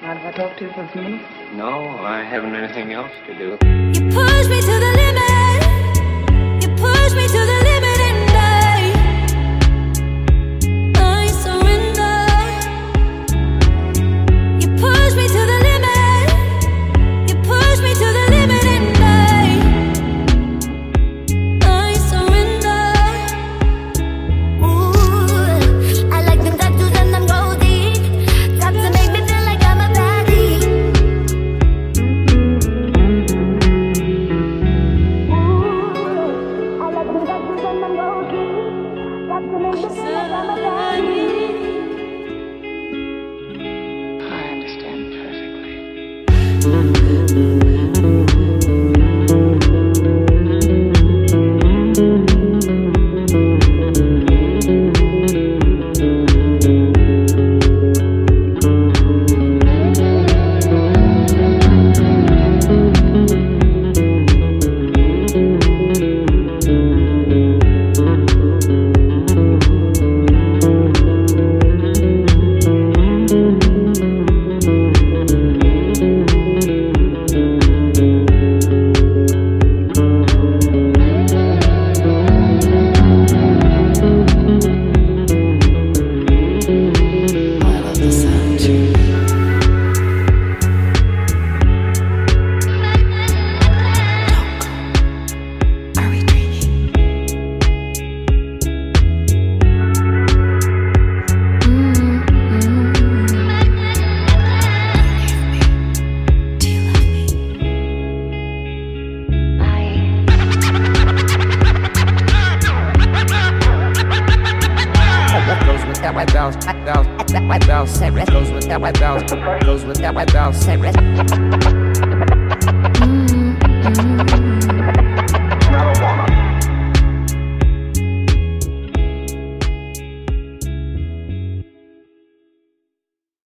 Mind if I talk to you for a few minutes? No, I haven't anything else to do. You push me to the limit. You push me to the limit, and I surrender. You push me to the limit. You push me to the limit, and I surrender. Ooh, I like them tattoos and them gold teeth. Got to make me feel like I'm a baddie. I like them tattoos and them gold teeth. Got to make me feel like I'm a baddie. I understand perfectly. Goes with that white bounce, goes with that white bounce, goes with that white bounce.